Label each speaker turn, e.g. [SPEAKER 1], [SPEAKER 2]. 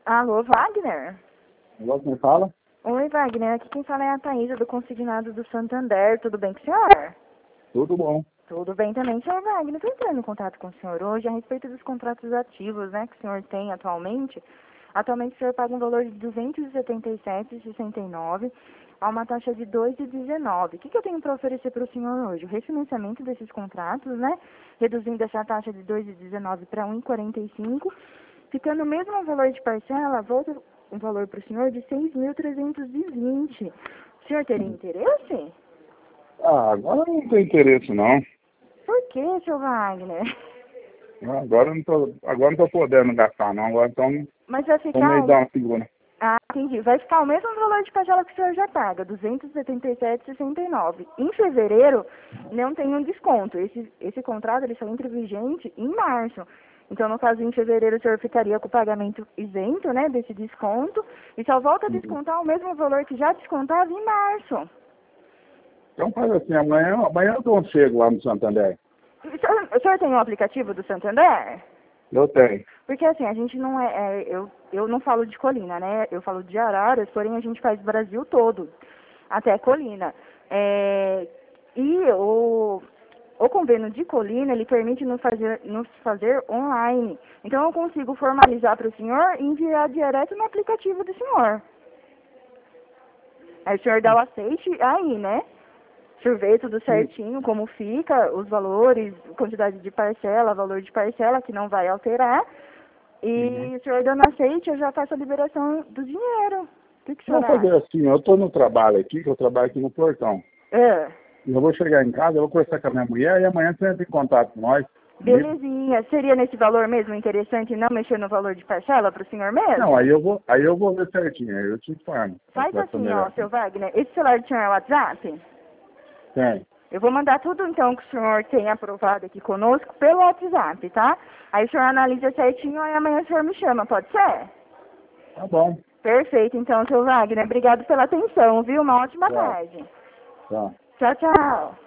[SPEAKER 1] Alô, Wagner?
[SPEAKER 2] Agora quem fala?
[SPEAKER 1] Oi, Wagner. Aqui quem fala é a Thaisa, do Consignado do Santander. Tudo bem com o senhor?
[SPEAKER 2] Tudo bom.
[SPEAKER 1] Tudo bem também, senhor Wagner. Estou entrando em contato com o senhor hoje a respeito dos contratos ativos, né, que o senhor tem atualmente. Atualmente o senhor paga um valor de R$ 277,69 a uma taxa de 2,19. O que eu tenho para oferecer para o senhor hoje? O refinanciamento desses contratos, né, reduzindo essa taxa de 2,19 para 1,45, ficando o mesmo valor de parcela, volta um valor para o senhor de 6.320. O senhor teria interesse?
[SPEAKER 2] Agora não tem interesse não.
[SPEAKER 1] Por que, seu Wagner?
[SPEAKER 2] Agora não tô podendo gastar não. Agora então
[SPEAKER 1] Mas vai
[SPEAKER 2] vou meio
[SPEAKER 1] ficar...
[SPEAKER 2] dar uma segura.
[SPEAKER 1] Ah, entendi. Vai ficar o mesmo valor de parcela que o senhor já paga, R$ 277,69. Em fevereiro, não tem um desconto. Esse contrato ele só entra vigente em março. Então, no caso, em fevereiro, o senhor ficaria com o pagamento isento, né, desse desconto, e só volta a descontar o mesmo valor que já descontava em março.
[SPEAKER 2] Então faz assim, amanhã eu chego lá no Santander.
[SPEAKER 1] O senhor tem um aplicativo do Santander?
[SPEAKER 2] Eu tenho.
[SPEAKER 1] Porque assim, a gente não eu não falo de Colina, né? Eu falo de Araras, porém a gente faz Brasil todo, até Colina. E o convênio de Colina, ele permite nos fazer online. Então eu consigo formalizar para o senhor e enviar direto no aplicativo do senhor. Aí o senhor dá o aceite aí, né? O senhor vê tudo certinho, como fica, os valores, quantidade de parcela, valor de parcela, que não vai alterar. E o senhor dando aceite, eu já faço a liberação do dinheiro. O que o senhor
[SPEAKER 2] Vou fazer
[SPEAKER 1] acha?
[SPEAKER 2] assim, eu estou no trabalho aqui, que eu trabalho aqui no portão.
[SPEAKER 1] É.
[SPEAKER 2] Eu vou chegar em casa, eu vou conversar com a minha mulher e amanhã você entra em contato com nós.
[SPEAKER 1] Belezinha. Seria nesse valor mesmo interessante não mexer no valor de parcela para o senhor mesmo?
[SPEAKER 2] Não, aí eu vou ver certinho, aí eu te informo.
[SPEAKER 1] Faz assim, ó, seu Wagner. Esse celular do senhor é o WhatsApp?
[SPEAKER 2] Tem.
[SPEAKER 1] Eu vou mandar tudo, então, que o senhor tem aprovado aqui conosco pelo WhatsApp, tá? Aí o senhor analisa certinho e amanhã o senhor me chama, pode ser?
[SPEAKER 2] Tá bom.
[SPEAKER 1] Perfeito, então, seu Wagner. Obrigado pela atenção, viu? Uma ótima
[SPEAKER 2] Tchau.
[SPEAKER 1] tarde.
[SPEAKER 2] Tchau.
[SPEAKER 1] Tchau, tchau.